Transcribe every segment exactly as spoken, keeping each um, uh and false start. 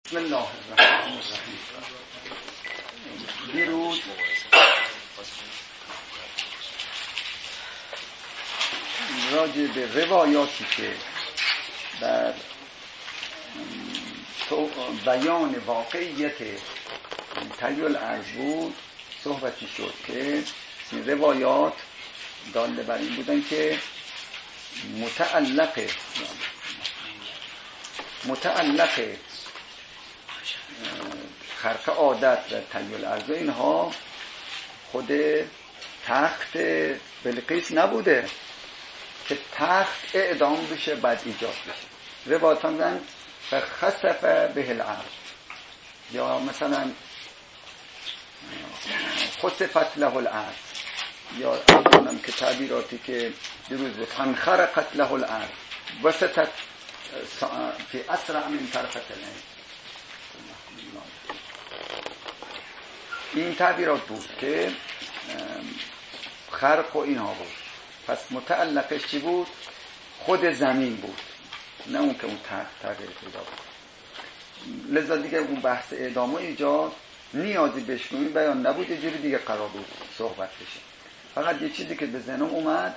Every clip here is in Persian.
بسم الله الرحمن الرحیم. دیروز راجع به روایاتی که در بیان واقعیت طی الارض بود صحبتی شد که این روایات داله بر این بودن که متعلق متعلق خرق عادت و طی الارض اینها خود تخت بلقیس نبوده که تخت اعدام بشه بعد ایجاد بشه. روایات هم میگن فخسف به الارض، یا مثلا خسفت له الارض، یا اونم که تعبیراتی که دیروز بود فانخرقت له الارض وسطت فی اسرع من طرفت العین. این تعبیرات بود که خرق و اینها بود. پس متعلقش چی بود؟ خود زمین بود، نه اون که اون تخت تغییر پیدا بود. لذا دیگه اون بحث اعدام و ایجاد نیازی بهش روی بیان نبود، یه جوری دیگه قرار بود صحبت بشه. فقط یه چیزی که به ذهنم اومد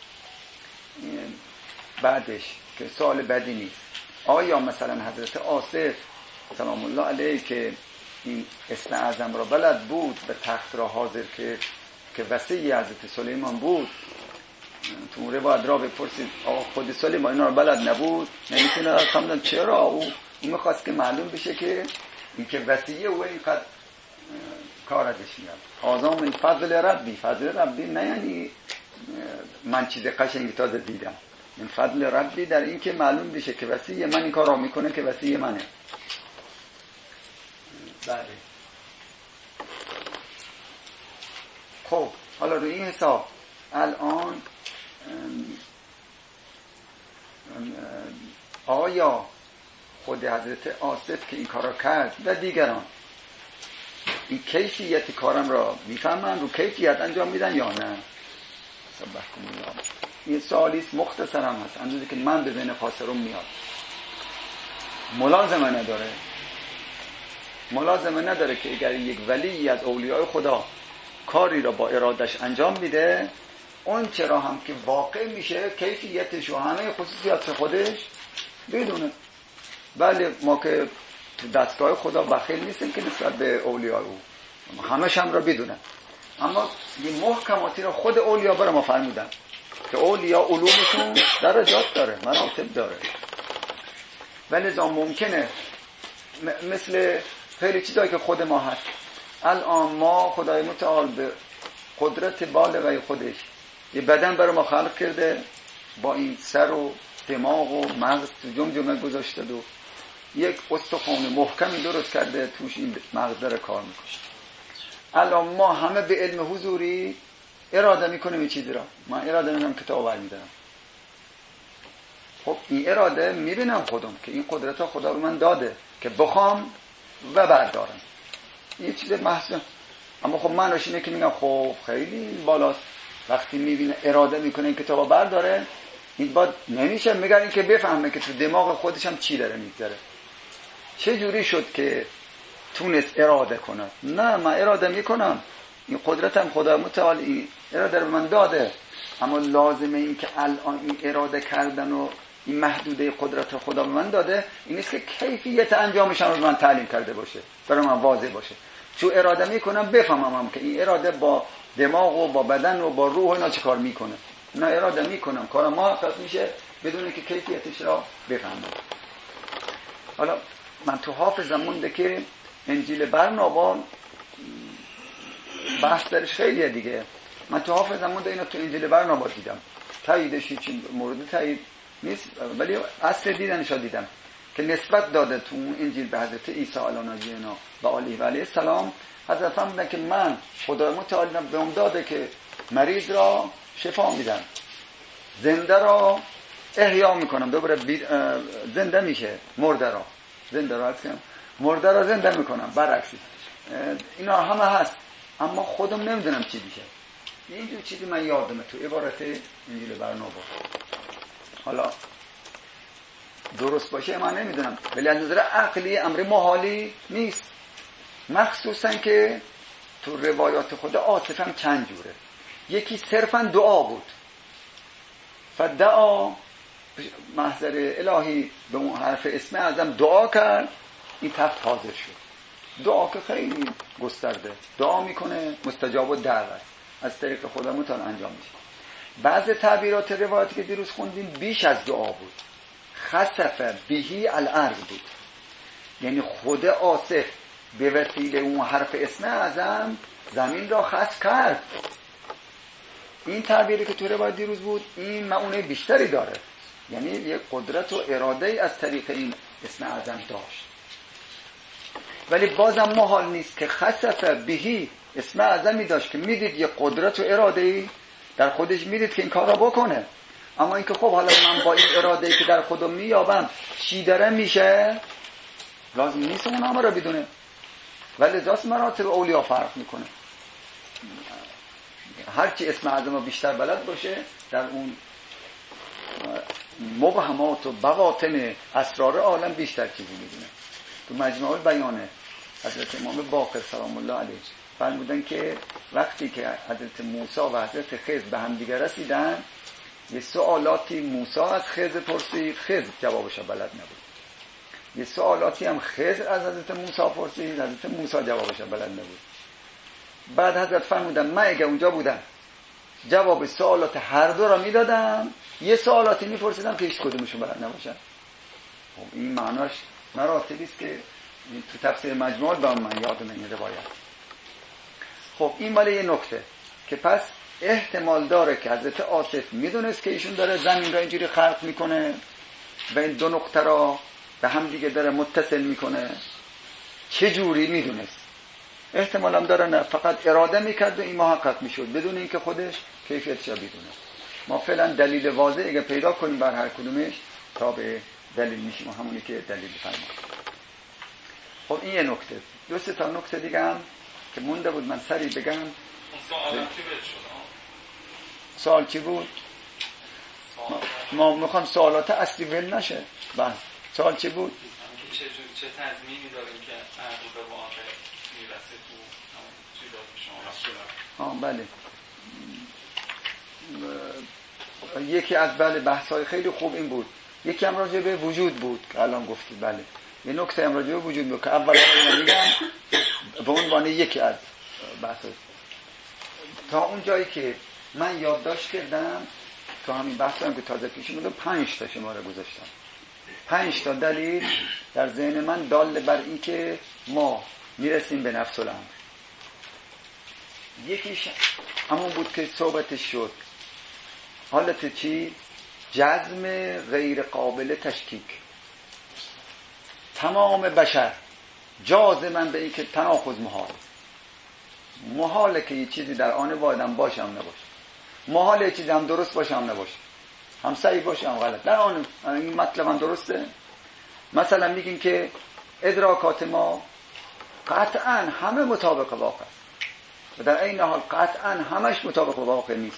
بعدش که سوال بدی نیست، آیا مثلا حضرت آصف سلام الله علیه که این اسم اعظم را بلد بود به تخت را حاضر که که وصی حضرت سلیمان بود، تو روایت را بپرسید آقا خود سلیمان اینا را بلد نبود؟ نمیتونه خواندن چرا او میخواست که معلوم بشه که این که وصیه و اینقدر کار ازش میاد. آزام این فضل ربی، فضل ربی نه یعنی من چیز قشنگی تازه دیدم، این فضل ربی در این که معلوم بشه که وصیه من این کار را میکنه که وصیه منه. بله. خب حالا روی این حساب الان آیا خود حضرت آصف که این کار را کرد و دیگران این کیفیت کارم را میفهمن، رو کیفیت انجام میدن یا نه؟ سبحان الله. این سوالیست مختصرم هست، اندازه که من به ذهن خاطرم میاد. ملازمه نداره ملازمه نداره که اگر یک ولی از اولیاء خدا کاری را با ارادش انجام میده، اون چرا هم که واقع میشه کیفیتش و همه خصوصیات خودش بدونه. بله ما که تو دستگاه خدا بخیل نیستیم که نسبت به اولیاء او همش هم را بدونن، اما یه محکماتی را خود اولیاء برای ما فرمودن که اولیاء علومشون درجات داره، مراتب داره. ولی لذا ممکنه م- مثل خیلی چیزایی که خود ما هست. الان ما خدای متعال به قدرت بالغه خودش یه بدن برای ما خلق کرده، با این سر و دماغ و مغز تو جمجمه گذاشته و یک استخوان محکمی درست کرده توش این مغز داره کار میکنه. الان ما همه به علم حضوری اراده میکنیم این چیزی را. من اراده میکنم کتاب برمیدارم. خب این اراده میبینم خودم که این قدرت ها خدا رو من داده که بخوام و بردارم. این چیز محض. اما خب من روش اینه که میگم خب خیلی بالاست وقتی میبینه اراده میکنه این کتاب برداره، این باید نمیشه میگن این که بفهمه که تو دماغ خودش هم چی داره میگذره. چه جوری شد که تونست اراده کنه؟ نه من اراده میکنم، این قدرتم خدا متعال این اراده رو من داده، اما لازمه این که الان این اراده کردن و این محدوده قدرت خدا به من داده این نیست که کیفیت انجامش رو من تعلیم کرده باشه برای من واضح باشه. چون اراده میکنم بفهمم هم که این اراده با دماغ و با بدن و با روح اینا چه کار میکنه. نه اراده میکنم کار ما خاص میشه بدون که کیفیتش را بفهمم. حالا من تو حافظم مونده که انجیل برنابا بحث درش خیلیه دیگه. من تو حافظم مونده اینو تو انجیل برنابا دیدم، تاییدش هیچ مورد تایید نیست ولی اصل دیدنش رو دیدم که نسبت داده تو انجیل به حضرت عیسی علیه نبینا و علیه و علیه السلام. حضرت هم بودن که من خدای متعال به اون داده که مریض را شفا میدم، زنده را احیا میکنم، دوباره زنده میشه، مرده را زنده را هستم، مرده را زنده میکنم، برعکسی. اینا همه هست اما خودم نمیدونم چی میشه. اینجور چیزی من یادمه تو عبارت انجیل برنابا. حالا درست باشه من نمیدونم، ولی از نظر عقلی امر محالی نیست. مخصوصا که تو روایات خود آصف هم چند جوره. یکی صرفا دعا بود، فدعا محضر الهی به اون حرف اسم اعظم دعا کرد، این تفت حاضر شد. دعا که خیلی گسترده، دعا میکنه مستجاب و دعوت از طریق خدا متان انجام میشه. بعض تعبیرات روایاتی که دیروز خوندیم بیش از دعا بود. خسف بهی الارض بود، یعنی خود آصف به وسیله اون حرف اسم اعظم زمین را خسف کرد. این تعبیری که تو روایت دیروز بود این معونه بیشتری داره، یعنی یک قدرت و اراده از طریق این اسم اعظم داشت. ولی بازم محال نیست که خسف بهی اسم اعظمی داشت که میدید یک قدرت و اراده در خودش میدید که این کار را بکنه، اما اینکه خب حالا من با این اراده‌ای که در خودم میابم چی داره میشه، لازم نیست اون همه را بدونه. ولی لذاست مراتب اولیا فرق میکنه. هرچی اسم اعظم بیشتر بلد باشه در اون مبهمات و بواطن اسرار عالم بیشتر چیزی میدونه. تو مجموع البیان حضرت امام باقر سلام الله علیه فرمودن که وقتی که حضرت موسی و حضرت خضر به هم دیگه رسیدن، یه سوالاتی موسی از خضر پرسید، خضر جوابش بلد نبود. یه سوالاتی هم خضر از حضرت موسی پرسید، حضرت موسی جوابش بلد نبود. بعد حضرت فرمودن من اگه اونجا بودم جواب سوالات هر دو را میدادم، یه سوالاتی میپرسیدم که هیچ کدومشون بلد نباشن. خب این معناش مراتبی است که تو تفسیر مجموع با من یادم این روایت. خب این مال یه نکته که پس احتمال داره که حضرت آصف میدونست که ایشون داره زمین را اینجوری خلق میکنه و این دو نقطه را به هم دیگه داره متصل میکنه. چه جوری میدونست؟ احتمال هم داره نه فقط اراده میکرد و این محقق میشد بدون اینکه خودش کیفیتش را بدونه. ما فعلا دلیل واضح اگه پیدا کنیم بر هر کدومش تا به دلیل میشیم، همونی که دلیل فرمود. خب این یه نکته. دو سه تا نکته دیگه هم که مونده بود من سریع بگم. سوال چی بود؟ سوال چی بود؟ ما, ما میخوام سوالات اصلی ول نشه. بله سوال چی بود؟ چه چه تضمینی داریم که عقل به واقع میرسه تو چیزات شما؟ آه بله. یکی از بله بحث‌های خیلی خوب این بود. یکی هم راجع به وجود بود که الان گفتید. بله یه نکته هم راجع به وجود بود که اول من میگم به عنوان یکی از بحث‌ها. تا اون جایی که من یادداشت کردم تا همین بحثا هم که تازه پیش اومد پنج تا شماره گذاشتم. پنج تا دلیل در ذهن من دال بر این که ما میرسیم به نفس الامر. یکیش همون بود که صحبتش شد حالت چی؟ جزم غیر قابل تشکیک. تمام بشر جازمن به این که تناقض محال. محاله که یه چیزی در آن واحد هم باشه هم نباشه، محاله چیزی هم درست باشه هم نباشه، هم صحیح باشه هم غلط. در آن این مطلب هم درسته. مثلا میگیم که ادراکات ما قطعا همه مطابق واقع است و در این حال قطعا همش مطابق واقع نیست.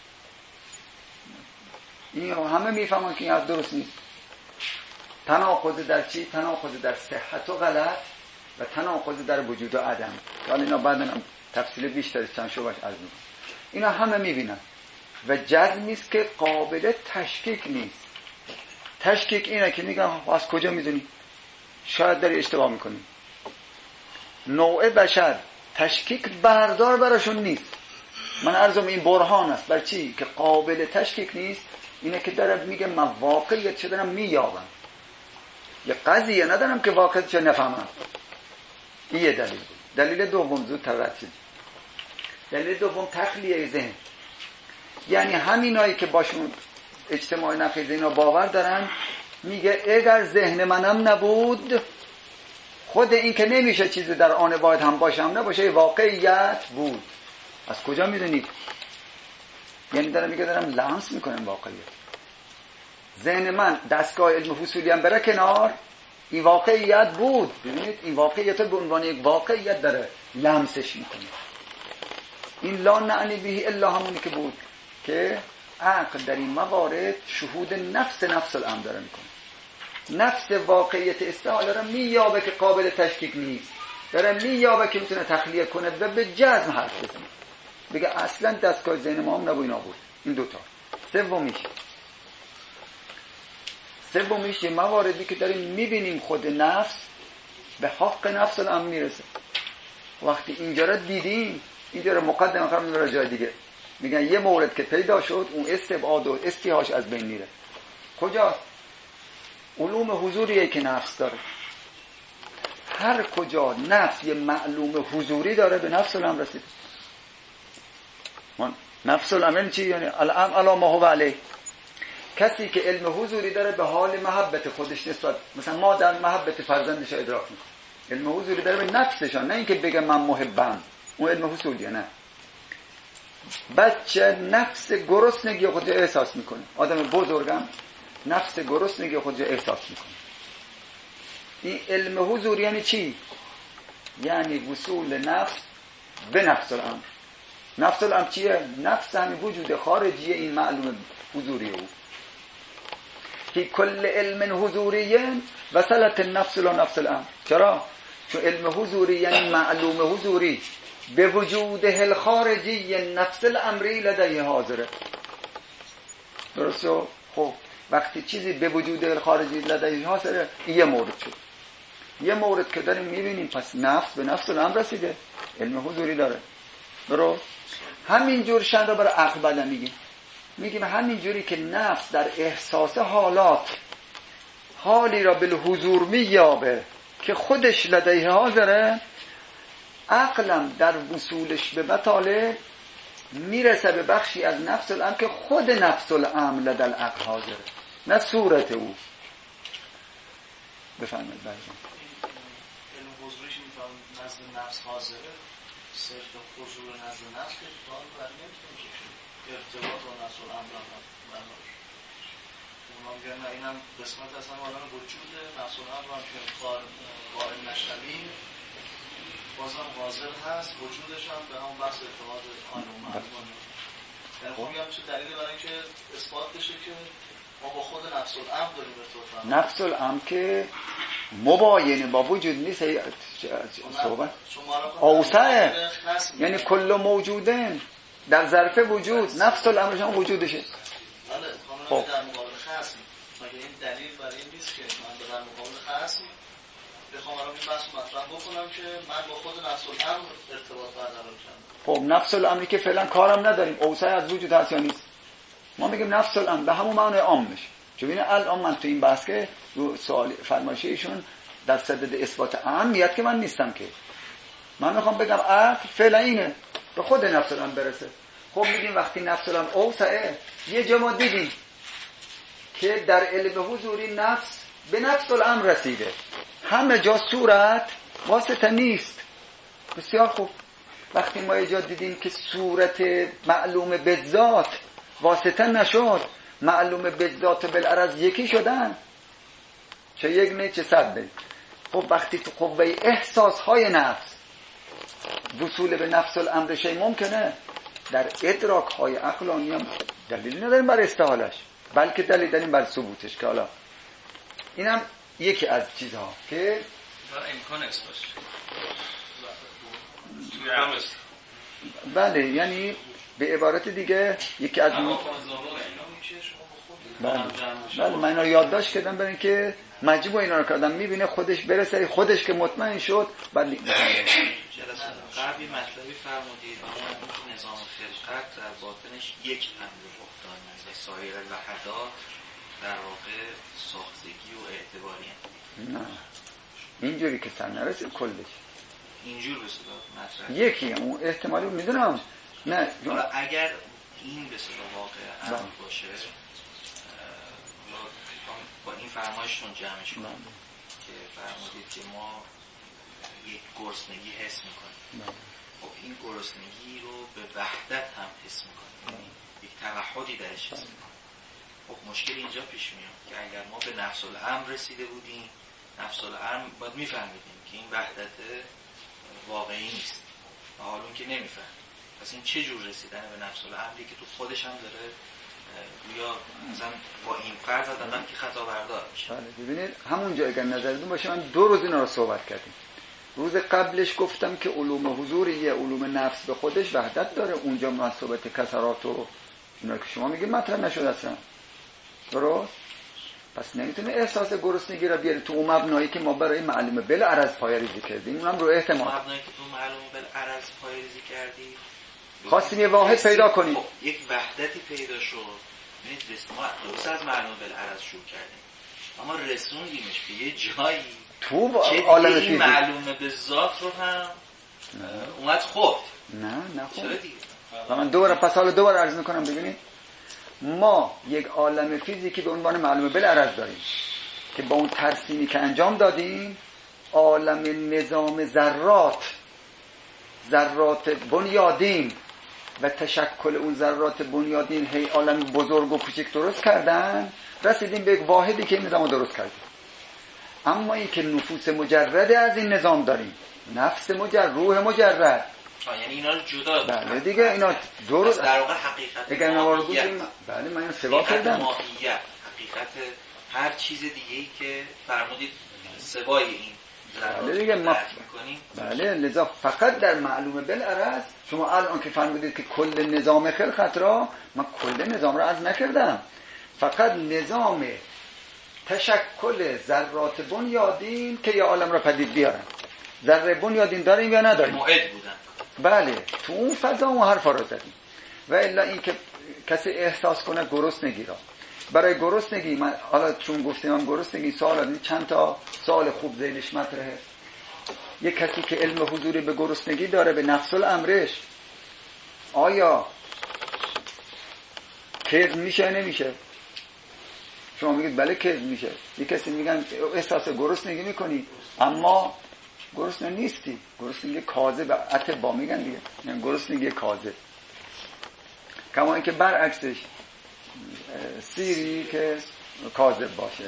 این همه میفهمن که این از درست نیست. تناقض در چی؟ تناقض در صحت و غلط و تناقض در وجود و عدم. حالا اینا بعدا هم تفصیل بیشتر چند شوبش از میکنم. اینا همه میبینن و جزمی است که قابل تشکیک نیست. تشکیک اینه که میگن از کجا میدونی؟ شاید داری اشتباه میکنی. نوع بشر تشکیک بردار براشون نیست. من عرضم این برهان است. بر چی؟ که قابل تشکیک نیست. اینه که دارم میگه من واقعیت چه دارم مییابم، یه قضیه ندارم که واقعیت چه نفهمم. این یه دلیل. دلیل دوم زود ترد شد. دلیل دوم تخلیه ذهن. یعنی همینایی که باشون اجتماع نقیض اینا باور دارن میگه اگر ذهن منم نبود، خود این که نمیشه چیزی در آن باید هم باشه هم نباشه واقعیت بود. از کجا میدونید؟ یعنی دارم میگه دارم لمس میکنم واقعیت. ذهن من دستگاه علم فصولی هم بره کنار، این واقعیت بود. ببینید این واقعیت به عنوان یک واقعیت داره لمسش میکنه. این لا نعنی به الا همونی که بود که عقل در این موارد شهود نفس نفس الامر داره میکنه. نفس واقعیت استحاله را مییابه که قابل تشکیک نیست، داره مییابه که میتونه تخلیه کنه و به جزم حرف بزنه، بگه اصلا دستگاه ذهن ما هم نبود اینا بود. این دوتا. سومیش سومیش مواردی که داریم میبینیم خود نفس به حق نفس الامر میرسه. وقتی اینجا را دیدیم، اینجا را مقدمه خواهم میبره جای دیگه، میگن یه مورد که پیدا شد اون استبعاد و استیهاش از بین میره. کجاست؟ علوم حضوریه که نفس داره. هر کجا نفس یه معلوم حضوری داره به نفس الامر رسید. نفس الامر چی؟ یعنی الامر علی ما هو علیه. کسی که علم حضوری داره به حال محبت خودش نسبت، مثلا مادر محبت فرزندش ادراک میکنه، علم حضوری داره به نفسشان، نه اینکه بگه من محبم، اون علم حضوریه. نه، بچه نفس گرسنگی خودش احساس میکنه، آدم بزرگم نفس گرسنگی خودش احساس میکنه. این علم حضوری یعنی چی؟ یعنی وصول نفس به نفس الامر. نفس الامر چیه؟ نفس همین وجود خارجی این معلوم حضوری او. که کل علم حضوریه وصلت النفس الى نفس الامر. چرا؟ چون علم حضوری یعنی معلوم حضوری به وجوده الخارجی نفس الامری لدیه حاضره. درسته؟ خب وقتی چیزی به وجود الخارجی لدیه حاضره، یه مورد شد. یه مورد که داریم میبینیم، پس نفس به نفس الامر رسیده، علم حضوری داره. درست؟ همین جور شن رو برای عقل بعد میگیم. میگیم همین جوری که نفس در احساس حالات حالی را بالحضور مییابه که خودش لدیه حاضره، عقلم در وصولش به مطالع میرسه به بخشی از نفس الامر که خود نفس الامر لدی العقل حاضره، نه صورت او. بفرمایید. بله علم حضوریش میفهم نزد نفس حاضره، صرف حضور نزد نفس که اتفاق بر نمیتونه که ارتباط با نفس الامر هم برنامه اونا میگن نه اینم قسمت اصلا آدم وجود نفس الامر هم که قائل نشویم بازم حاضر هست، وجودش هم به همون بحث اتحاد آن و معلوم. یعنی خب میگم چه دلیلی برای اینکه اثبات بشه که ما با خود نفس الامر داریم ارتباط. نفس الامر که مباینه با وجود نیست. صحبت اوسعه، یعنی کل موجودن در ظرف وجود نفس الامرش هم وجودشه. بله، خانم در مقابل خصم مگه این دلیل برای این نیست که من در مقابل خصم بخوام الان این بحث مطرح بکنم که من با خود نفس الامر ارتباط برقرار کردم؟ خب نفس الامری که فعلا کارم نداریم، اوسع از وجود هست یا نیست؟ ما میگیم نفس الامر به همون معنی عامش. چون ببین الان من تو این بحث که سوال فرمایش ایشون در صدد اثبات اهمیت که من نیستم، که من میخوام بگم عقل فعلا اینه به خود نفس الامر برسه. خب میگیم وقتی نفس الامر اوسعه، یه جا ما دیدیم که در علم حضوری نفس به نفس الامر رسیده، همه جا صورت واسطه نیست. بسیار خوب. وقتی ما یه جا دیدیم که صورت معلوم به ذات واسطه نشد، معلوم به ذات بالعرض یکی شدن، چه یک نه چه صد نه. خب وقتی تو قوه احساس های نفس وصول به نفس الامر شی ممکنه، در ادراک های عقلانی هم دلیل نداریم بر استحالش، بلکه دلیل داریم بر ثبوتش. که حالا اینم یکی از چیزها که امکان است باشه. بله، یعنی به عبارت دیگه یکی از اون بله بله من اینا یادداشت کردم برای اینکه مجموع اینا رو کردم میبینه خودش برسه، خودش که مطمئن شد بعد قبلی مطلبی فرمودید اما نظام خلقت در باطنش یک امر رخ داد مثل سایر وحدات در واقع ساختگی و اعتباری هم. نه اینجوری که سر نرسید کلش اینجور به صدا مطرح یکی اون احتمالی میدونم. نه حالا اگر این به صدا واقع امر باشه با این فرمایشتون جمعش کنم که فرمودید که ما یک گرسنگی حس میکنیم. خب این گرسنگی رو به وحدت هم حس میکنیم، یک توحدی درش حس میکنیم. خب مشکل اینجا پیش میاد که اگر ما به نفس الامر رسیده بودیم، نفس الامر باید میفهمیدیم که این وحدت واقعی نیست و حالا اون که نمیفهم. پس این چه جور رسیدن به نفس الامری که تو خودش هم داره یا مثلا با این فرض آدم که خطا بردار میشه. بله ببینید همونجا اگر نظرتون باشه من دو روز اینا رو صحبت کردیم. روز قبلش گفتم که علوم حضوریه، علوم نفس به خودش وحدت داره. اونجا مناسبت کسرات و اینا که شما میگید مطرح نشد اصلا. درست؟ پس نمیتونه احساس گرسنگی را بیاره تو اون مبنایی که ما برای معلوم بالعرض پایه‌ریزی کردیم. اونم رو احتمال. مبنایی که تو معلوم بالعرض پایه‌ریزی کردی خواستیم یه واحد پیدا کنیم. خب یک وحدتی پیدا شد. ببینید ما درست از معلوم بالعرض شروع کردیم. اما رسوندیمش به یه جایی تو عالم فیزیک معلومه به ذات رو هم اومد خورد. نه نه خب. چرا دیگه؟ من دوباره پس حالا دوباره عرض میکنم ببینید. ما یک عالم فیزیکی به عنوان معلومه بالعرض داریم که با اون ترسیمی که انجام دادیم عالم نظام ذرات ذرات بنیادین و تشکل اون ذرات بنیادین هی عالم بزرگ و کوچک درست کردن، رسیدیم به یک واحدی که این نظام درست کردیم. اما این که نفوس مجرد از این نظام داریم، نفس مجرد، روح مجرد، یعنی اینا رو جدا بله دیگه اینا درست در واقع حقیقت اگر اینا رو بگیم بله من اینو سوا کردم. ماهیت حقیقت هر چیز دیگه‌ای که فرمودید سوای این بله دیگه ما بله لذا فقط در معلومه بالعرض شما الان که فرمودید که کل نظام خلقت را، من کل نظام را عرض نکردم، فقط نظام تشکل ذرات بنیادین که یه عالم را پدید بیارن. ذره بنیادین داریم یا نداریم؟ موعد بودن. بله تو اون فضا اون حرفا رو زدیم. و الا این که کسی احساس کنه گرسنگی را، برای گرسنگی من حالا چون گفتیم من گرسنگی سوال دادم، چند تا سوال خوب ذیلش مطرحه. یک کسی که علم حضوری به گرسنگی داره، به نفس الامرش، آیا کذب میشه نمیشه؟ شما میگید بله کذب میشه. یک کسی میگن احساس گرسنگی میکنی اما گرسنه نیستی، گرسنگی کاذب، اتباع میگن دیگه، یعنی گرسنگی کاذب. کما اینکه برعکسش سیری که کاذب باشه.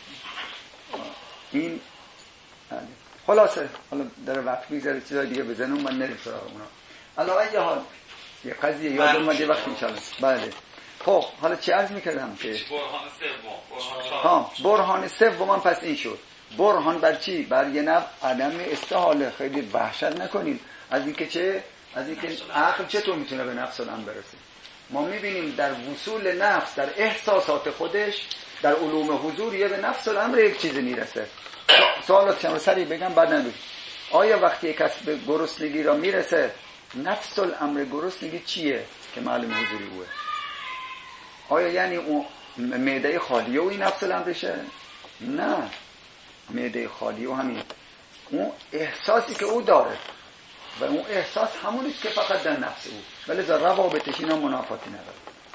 این خلاصه حالا در وقت میگذره چیزای دیگه بزنم من نریم سراغ اونا. علاوه یه حال یه قضیه یاد اومده وقت انشالله. بله خب حالا چی عرض میکردم که برهان سوم ها برهان سوم پس این شد. برهان بر چی؟ بر یه نوع عدم استحاله. خیلی وحشت نکنیم از اینکه چه از اینکه عقل چطور میتونه به نفس الامر برسه. ما میبینیم در وصول نفس در احساسات خودش در علوم حضوریه به نفس الامر یک چیزی میرسه. سوالات چند سری بگم بعد نبید. آیا وقتی یک کس به گرسنگی را میرسه نفس الامر گرسنگی چیه که معلوم حضوری اوه؟ آیا یعنی اون معده خالیه و این نفس الامرشه؟ نه، معده خالی و همین اون احساسی که او داره و اون احساس همونیست که فقط در نفس او، ولی در روابطش اینا منافاتی نداره.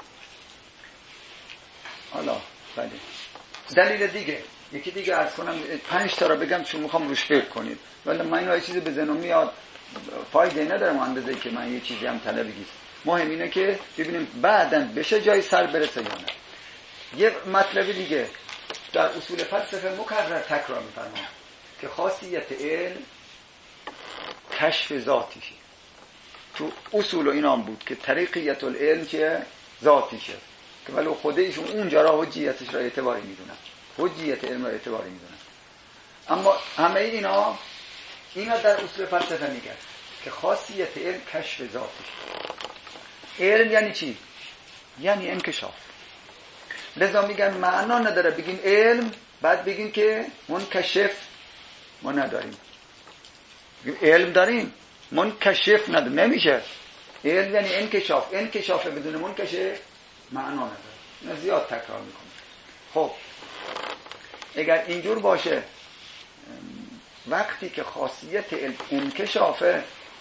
حالا بله دلیل دیگه یکی دیگه عرض کنم، پنج تا را بگم چون میخوام روش فکر کنید، ولی من اینو یه چیزی به ذهنم میاد فایده نداره اندازه‌ای که من یه چیزی هم طلبیست. مهم اینه که ببینیم بعداً بشه جای سر برسه یا نه. یه مطلب دیگه در اصول فلسفه مکرر تکرار می‌فرمایند که خاصیت علم کشف ذاتیشه. تو اصول اینام بود که طریقیت العلم که ذاتیشه، که ولی خودشون اونجا را حجیتش را اعتباری میدونن، حجیت علم را اعتباری میدونن. اما همه اینا اینا در اصول فلسفه میگن که خاصیت علم کشف ذاتیشه. علم یعنی چی؟ یعنی انکشاف. لذا میگن معنا نداره بگیم علم بعد بگیم که منکشف ما نداریم. علم داریم منکشف نداریم، نمیشه. علم یعنی انکشاف، انکشاف بدون منکشف معنا نداره. اینا زیاد تکرار میکنه. خب اگر اینجور باشه وقتی که خاصیت علم انکشافه،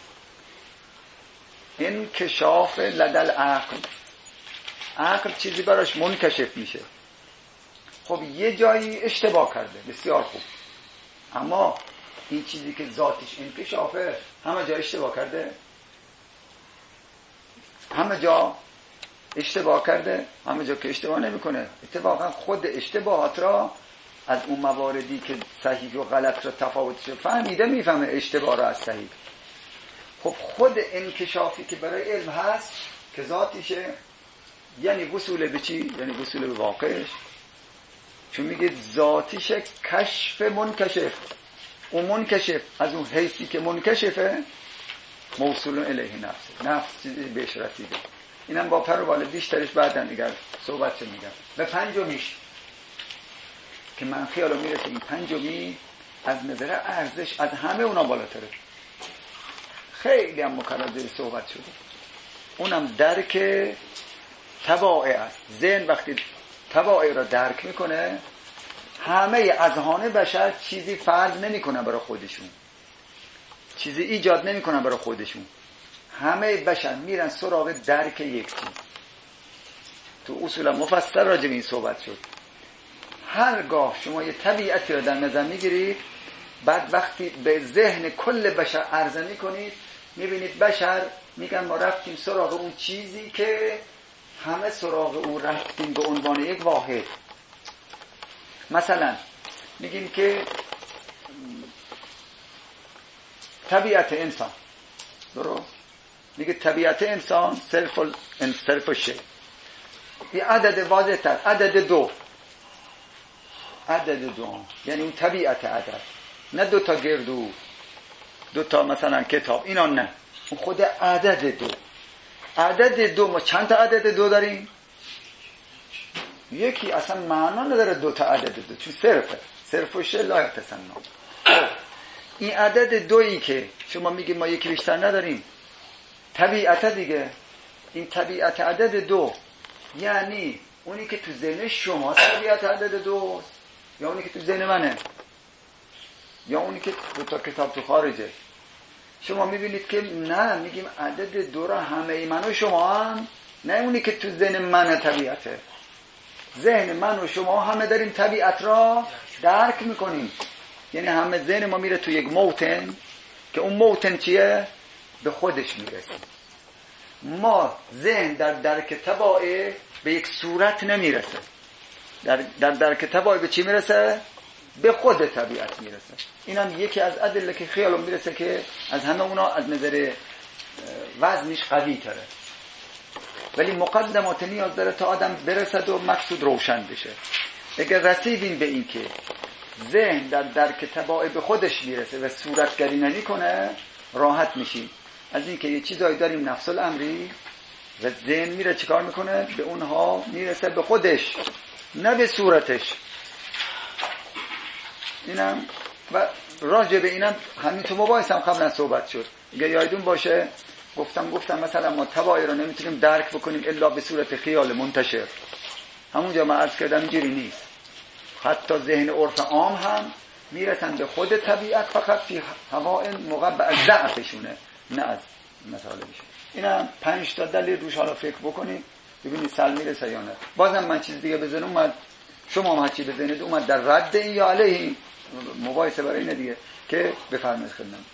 انکشاف لدل عقل، عقل چیزی براش منکشف میشه. خب یه جایی اشتباه کرده، بسیار خوب، اما این چیزی که ذاتش انکشافه همه جا اشتباه کرده، همه جا اشتباه کرده، همه جا که اشتباه نمیکنه. اتفاقا خود اشتباهات را از اون مواردی که صحیح و غلط را تفاوتش فهمیده میفهمه اشتباه را از صحیح. خب خود انکشافی که برای علم هست که ذاتیشه یعنی وصول به چی؟ یعنی وصول به واقعش. چون میگه ذاتیش کشف منکشف، اون منکشف از اون حیثی که منکشفه موصول الیه نفسه، نفس چیزی بهش رسیده. اینم با پر و بال بیشترش بعداً دیگر صحبت چه میگم. به پنجمیش که من خیالو میرسه این پنجمی از نظر ارزش از همه اونا بالاتره، خیلی هم مکرر صحبت شده، اونم درک تباعه است. ذهن وقتی تباعه را درک میکنه، همه اذهان بشر چیزی فرض نمیکنن برای خودشون، چیزی ایجاد نمیکنن برای خودشون، همه بشر میرن سراغ درک یک چیز. تو اصولا مفصل راجع به این صحبت شد. هرگاه شما یه طبیعتی را در نظر میگیرید، بعد وقتی به ذهن کل بشر عرضه میکنید، میبینید بشر میگن ما رفتیم سراغ اون چیزی که همه سراغ اون رفتیم به عنوان یک واحد. مثلا میگیم که طبیعت انسان، درست؟ میگه طبیعت انسان صرف صرف شی، یه عدد واضح تر، عدد دو، عدد دو یعنی اون طبیعت عدد، نه دو تا گردو، دو تا مثلا کتاب، اینا نه، اون خود عدد دو. عدد دو، ما چند تا عدد دو داریم؟ یکی اصلا معنا نداره دو تا عدد دو، چون صرفه، صرف و شی لا یتسنا. این عدد دویی که شما میگید ما یکی بیشتر نداریم، طبیعت دیگه. این طبیعت عدد دو یعنی اونی که تو ذهن شما طبیعت عدد دوست، یا اونی که تو ذهن منه، یا اونی که دو تا کتاب تو خارجه. شما میبینید که نه، میگیم عدد دو را همه من و شما هم، نه اونی که تو ذهن من طبیعته. ذهن من و شما همه داریم طبیعت را درک میکنیم، یعنی همه ذهن ما میره تو یک موتن که اون موتن چیه؟ به خودش میرسه. ما ذهن در درک تباعه به یک صورت نمیرسه، در در درک تباعه به چی میرسه؟ به خود طبیعت میرسه. این هم یکی از ادله که خیالم میرسه که از همه اونا از نظر وزنش قوی تره، ولی مقدمات نیاز داره تا آدم برسد و مقصود روشن بشه. اگر رسیدیم به این که ذهن در درک تباعه به خودش میرسه و صورتگری نمیکنه، راحت میشیم از این که یه چیزایی داریم نفس الامری و ذهن میره چیکار میکنه؟ به اونها میرسه، به خودش نه به صورتش. اینم و راجع به اینم همین تو مباحث هم قبلا صحبت شد. اگه یادتون باشه گفتم گفتم مثلا ما تباعه رو نمیتونیم درک بکنیم الا به صورت خیال منتشر. همونجا من عرض کردم اینجوری نیست. حتی ذهن عرف عام هم میرسن به خود طبیعت فقط فی هواء مقبع از ضعفشونه، نه از مطالبشون. اینم پنج تا دلیل روش حالا فکر بکنید ببینید سل میرسه یا نه. بازم من چیز دیگه بزنم، اومد شما هم چی بزنید اومد در رد این یا علیه این مباحثه برای اینه دیگه که بفرمایید خدمت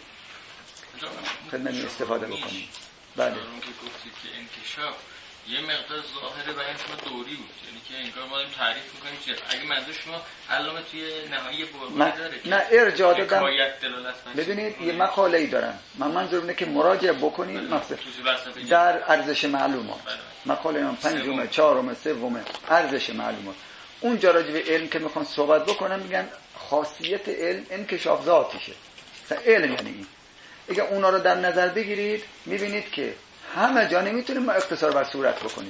خدمت استفاده بکنید. بله اون که گفتید که انکشاف یه مقدار ظاهره بیان شما دوری بود، یعنی که انگار ما داریم تعریف میکنیم چیه. اگه منظور شما علامه توی نهایی برگاه داره نه ارجاع دادم. دلالت ببینید یه مقاله ای دارم، من منظور اینه که مراجعه بکنید مقصد در ارزش معلومات، مقاله من پنجم چهارم سوم ارزش معلومات. اونجا راجع به علم که میخوان صحبت بکنم میگن خاصیت علم انکشاف ذاتیشه. مثلا علم یعنی این. اگه اونا رو در نظر بگیرید میبینید که همه جا نمیتونیم ما اختصار بر صورت بکنیم،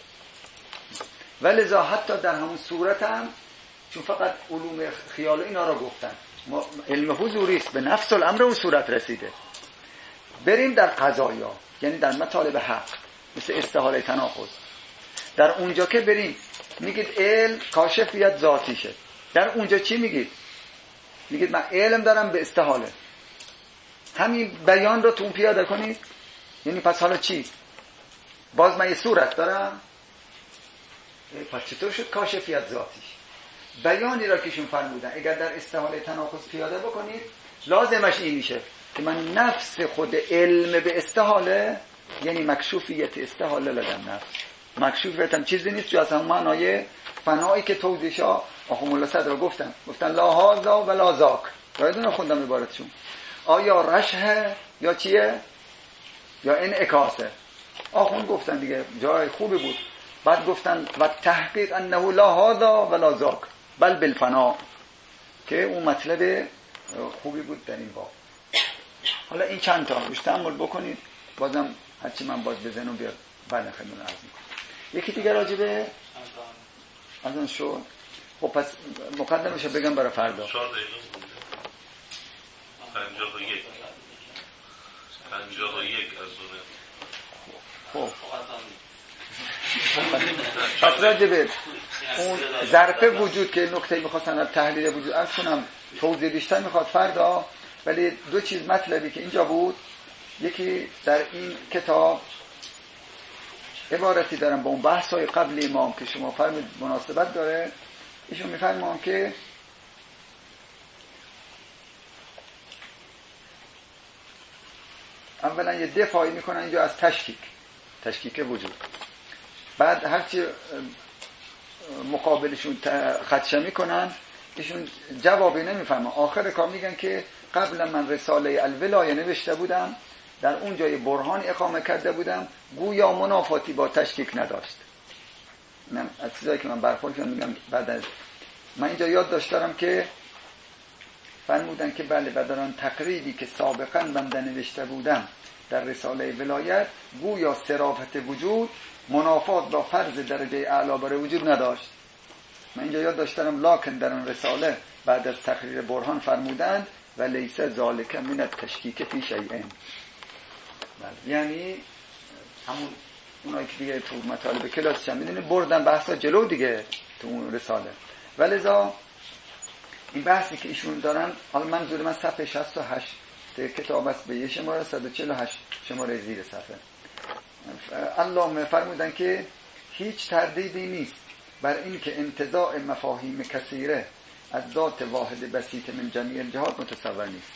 ولذا حتی در همون صورت هم چون فقط علوم خیال اینا رو گفتن، ما علم حضوری است، به نفس الامر اون صورت رسیده. بریم در قضایا، یعنی در مطالب حق مثل استحاله تناقض، در اونجا که بریم میگید علم کاشفیت ذاتیشه، در اونجا چی میگید؟ میگید من علم دارم به استحاله. همین بیان رو تو اون پیاده کنید، یعنی پس حالا چی؟ باز من یه صورت دارم، پس چطور شد کاشفیت ذاتیش؟ بیانی را که شون فرمودن اگر در استحاله تناقض پیاده بکنید لازمش این میشه که من نفس خود علم به استحاله، یعنی مکشوفیت استحاله لدن نفس، مکشوفیت هم چیزی نیست جو از هم معنای فنایی که توضیحشا آخو مولا صدر گفتن گفتن لا هازا و لا زاک. رایدون خوندم عبارتشون، آیا رشه یا چیه یا انعکاسه. آخون گفتن دیگه جای خوبی بود، بعد گفتن و تحقیق انه لا هذا ولا ذاک بل بالفنا، که اون مطلب خوبی بود در این باب. حالا این چند تا روش تأمل بکنید، بازم هرچی من باز بزنم بیاد بعد خدمتتون عرض میکنم. یکی دیگه راجبه از اون شد. خب پس مقدمش بگم برای فردا. چهار دقیقه پنجاه و یک پنجاه و یک از اونه. خب پس راجبه اون ظرف وجود که نکته میخواستن از تحلیل وجود عرض کنم، توضیح بیشتر میخواد فردا، ولی دو چیز مطلبی که اینجا بود، یکی در این کتاب عبارتی دارم با اون بحث‌های قبل امام که شما فرمید مناسبت داره. ایشون میفرمان که اولا یه دفاعی میکنن اینجا از تشکیک تشکیک وجود، بعد هرچی مقابلشون خدشه میکنن ایشون جوابی نمیفهمن. آخر کار میگن که قبلا من رساله الولایه نوشته بودم، در اون جای برهان اقامه کرده بودم، گویا منافاتی با تشکیک نداشت. من از چیزایی که من برخورد کردم میگم بعد از من اینجا یاد داشتم که فرمودن که بله بعد آن تقریبی که سابقا بنده نوشته بودم در رساله ولایت، گویا صرافت وجود منافات با فرض درجه اعلی برای وجود نداشت. من اینجا یاد داشتم لکن در اون رساله بعد از تقریر برهان فرمودند و لیس ذالک من التشکیک فی شیئین، یعنی همون اونایی که دیگه تو مطالب کلاس چند میدونی بردن بحثا جلو دیگه تو اون رساله. ولذا این بحثی که ایشون دارن، حالا منظور من صفحه شصت و هشت کتاب است به یه شماره صد و چهل و هشت شماره زیر صفحه. علامه فرمودن که هیچ تردیدی نیست بر این که انتزاع مفاهیم کثیره از ذات واحد بسیط من جمیع الجهات متصور نیست.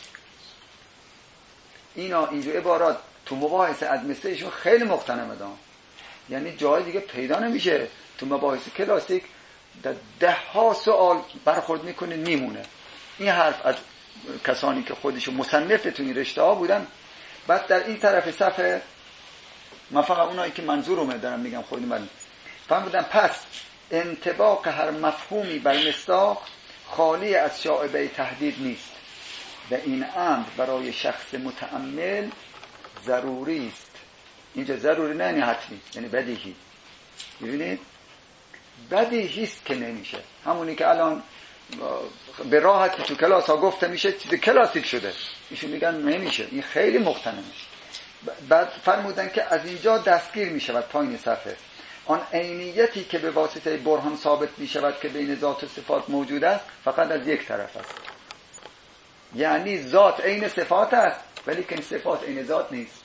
اینا اینجور عبارات تو مباحث ادمسه ایشون خیلی مقتنمه دارن، یعنی جای دیگه پیدا نمیشه. تو مباحث کلاسیک در ده ها سوال برخورد میکنه میمونه. این حرف از کسانی که خودشون مصنف تو این رشته ها بودن. بعد در این طرف صفحه من فقط اونایی که منظورمه دارم میگم خودم من فهمیدم. پس انطباق هر مفهومی بر مصداق خالی از شائبه تهدید نیست و این امر برای شخص متأمل ضروری است. اینجا ضروری نه یعنی حتمی، یعنی بدیهی. می‌بینید بدیهی است که نمیشه. همونی که الان به راحتی تو کلاس ها گفته میشه چیز کلاسیک شده، ایشون میگن نمیشه. این خیلی مقتنمه. بعد فرمودن که از اینجا دستگیر میشود پایین صفحه آن عینیتی که به واسطه برهان ثابت میشود که بین ذات و صفات موجود است فقط از یک طرف است. یعنی ذات عین صفات است ولی که صفات عین ذات نیست.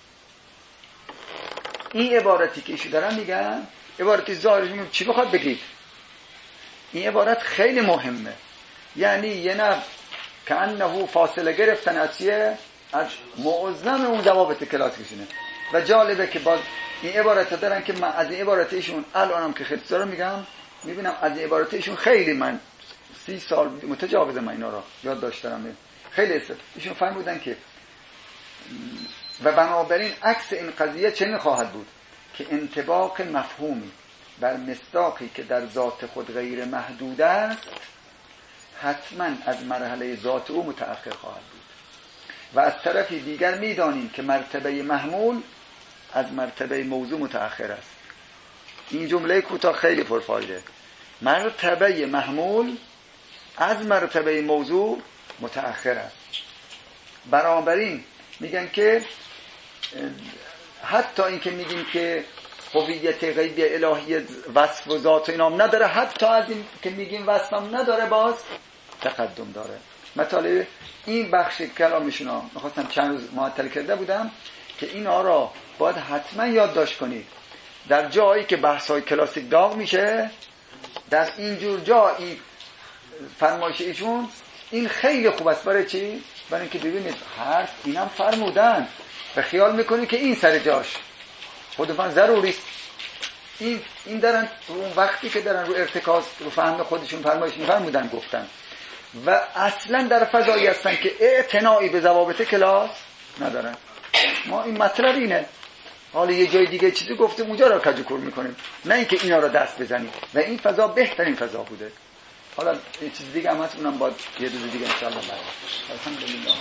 این عبارتی که ایشون دارن میگن عبارتی ظاهرش چی بخواد بگید؟ این عبارت خیلی مهمه. یعنی یه نوع که انه فاصله گرفتن از چیه؟ از معظم اون ضوابط کلاسیکشونه. و جالبه که باز این عبارت دارن که من از این عبارت ایشون الانم که خیلی رو میگم میبینم از این عبارت ایشون خیلی من سی سال متجاوز من اینا رو یاد داشتم. خیلی است. ایشون فرمودن که و بنابراین عکس این قضیه چه خواهد بود که انطباق مفهومی بر مصداقی که در ذات خود غیر محدود است حتما از مرحله ذات او متأخر خواهد بود. و از طرفی دیگر میدانیم که مرتبه محمول از مرتبه موضوع متأخر است. این جمله کوتاه خیلی پرفایده. مرتبه محمول از مرتبه موضوع متأخر است. بنابراین میگن که حتی این که میگیم که هویت غیبی الهی وصف و ذات و اینام نداره، حتی از این که میگیم وصفم نداره باز تقدم داره. مطالب این بخش کلامشون ها میخواستم چند روز معطل کرده بودم که اینا را باید حتما یادداشت کنید. در جایی که بحث‌های کلاسیک داغ میشه، در اینجور جا این فرمایش ایشون این خیلی خوب است. برای چی؟ برای اینکه ببینید حرف اینم فرمودن و خیال میکنید که این سر جاش خودفن ضروری است. این این دارن اون وقتی که دارن رو ارتکاز رو فهم خودشون فرمایش میفرمودن گفتن و اصلا در فضایی هستن که اعتنایی به ضوابط کلاس ندارن. ما این مطلب اینه حالا یه جای دیگه چیزی گفتیم اونجا رو کجکور میکنیم، نه اینکه اینا رو دست بزنیم. و این فضا بهترین فضا بوده. حالا یه چیز دیگه هم هست، اونم باید یه روز دیگه ان شاء الله برای الحمدلله.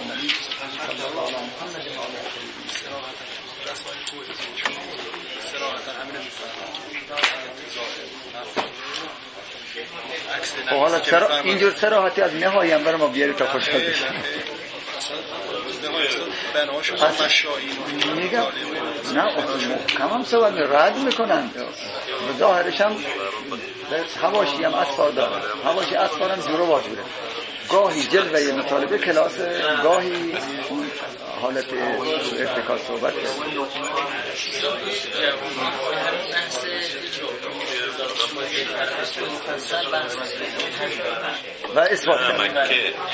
خب حالا چرا اینجور صراحتی از نهایی هم برای ما بیاری تا خوشحال بشیم؟ میگم نه محکم هم صحبت رد میکنن، ظاهرش هم حواشی هم اسفار داره، حواشی اسفار هم جورو واجوره، گاهی جلوه مطالبه کلاس، گاهی حالت ارتکاز صحبت و اثبات کرد.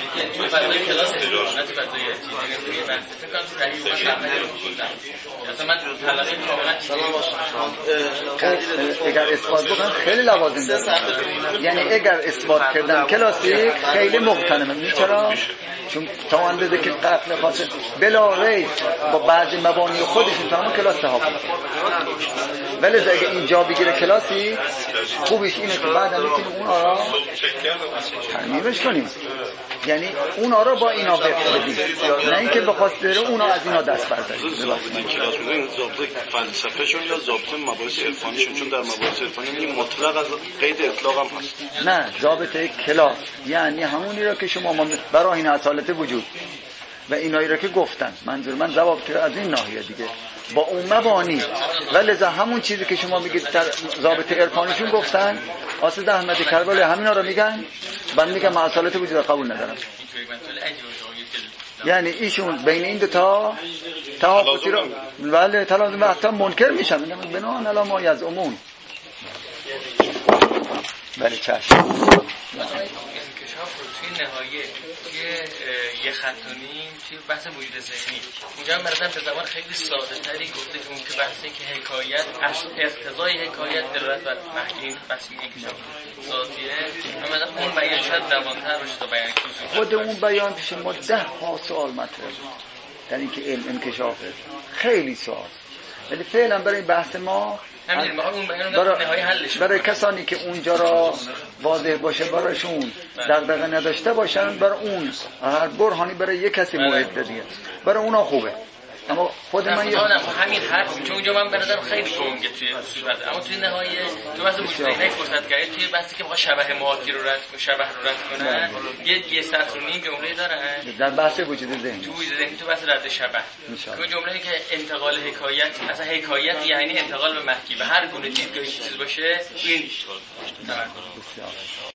اگر اثبات بکنم خیلی لوازم داره، یعنی اگر اثبات کردن کلاسیک خیلی مغتنمه. چرا؟ چون تا اندازه که قتل خاصه بلا ریب با بعضی مبانی خودشون تمام کلاس تحقق، ولی اگه اینجا بگیره کلاسی خوبش اینه که بعد هم میتونیم اون آرا ترمیمش کنیم، یعنی اون آرا با اینا بفردیم، نه اینکه بخواست داره اونا از اینا دست برداریم. این کلاس میدونیم ضابط فلسفه شون یا ضابط مباحث عرفانیشون، چون در مباحث عرفانی میگیم مطلق از قید اطلاق هم هست. نه ضابط کلاس یعنی همونی را که شما برای این اصالت وجود و اینایی را که گفتن، منظور من ضابط از این ناحیه دیگه با اون مبانی، ولی لذا همون چیزی که شما میگید ضابط عرفانیشون گفتن، آسد احمد کربلا همینا رو میگن، من میگم اصالت وجود قبول ندارم. یعنی ایشون بین این دو تا تحافظی رو ولی تلازم حتی منکر میشن، بنان الا ما یزعمون. بله چشم توی نهایه یه یه خط و نیم توی بحث وجود ذهنی، اونجا هم مردم به زبان خیلی ساده تری گفته که اون که بحثی که حکایت اقتضای حکایت دلالت بر محکین بحثی انکشاف ذاتیه، اما اون بیان شاید روانتر باشه تا بیان که خود اون بیان پیش ما ده ها سوال مطرح بود در اینکه علم انکشافه، خیلی سوال، ولی فعلا برای بحث ما برای, برای کسانی که اونجا را واضح باشه برایشون دغدغه نداشته باشن، برای اون هر برهانی برای یک کسی موعد دیگه برای اونا خوبه. اما خود من یه همین حرف چون اونجا من برادرم خیلی گنگه توی صورت، اما توی نهایه تو واسه وجود ذهنی فرصت گیری توی بحثی که میخواد شبه ماکی رو رد کنه، شبه رو رد کنه، یه یه سطر و نیم جمله دارن در بحث وجود ذهنی، تو وجود ذهنی تو بحث رد شبه که جمله‌ای که انتقال حکایت، اصلا حکایت یعنی انتقال به محکی، به هر گونه دیدگاهی چیز باشه این